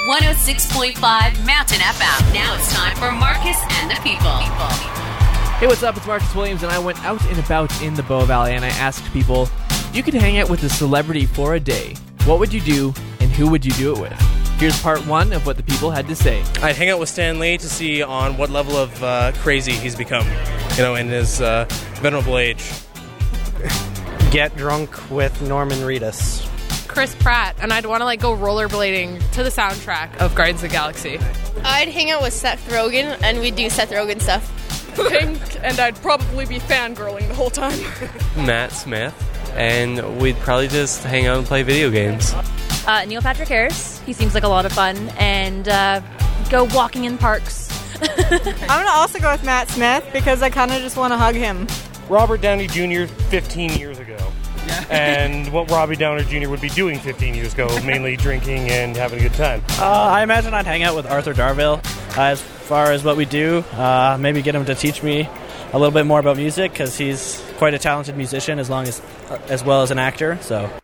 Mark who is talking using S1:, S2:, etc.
S1: 106.5 Mountain FM. Now it's time for Marcus and the People.
S2: Hey, what's up? It's Marcus Williams, and I went out and about in the Bow Valley, and I asked people, if you could hang out with a celebrity for a day, what would you do, and who would you do it with? Here's part one of what the people had to say.
S3: I'd hang out with Stan Lee to see on what level of crazy he's become, in his venerable age.
S4: Get drunk with Norman Reedus.
S5: Chris Pratt, and I'd want to go rollerblading to the soundtrack of Guardians of the Galaxy.
S6: I'd hang out with Seth Rogen, and we'd do Seth Rogen stuff.
S5: And I'd probably be fangirling the whole time.
S7: Matt Smith, and we'd probably just hang out and play video games.
S8: Neil Patrick Harris, he seems like a lot of fun, and go walking in parks.
S9: I'm going to also go with Matt Smith because I kind of just want to hug him.
S10: Robert Downey Jr. 15 years ago. And what Robbie Downey Jr. would be doing 15 years ago, mainly drinking and having a good time.
S4: I imagine I'd hang out with Arthur Darvill. As far as what we do, maybe get him to teach me a little bit more about music because he's quite a talented musician as well as an actor. So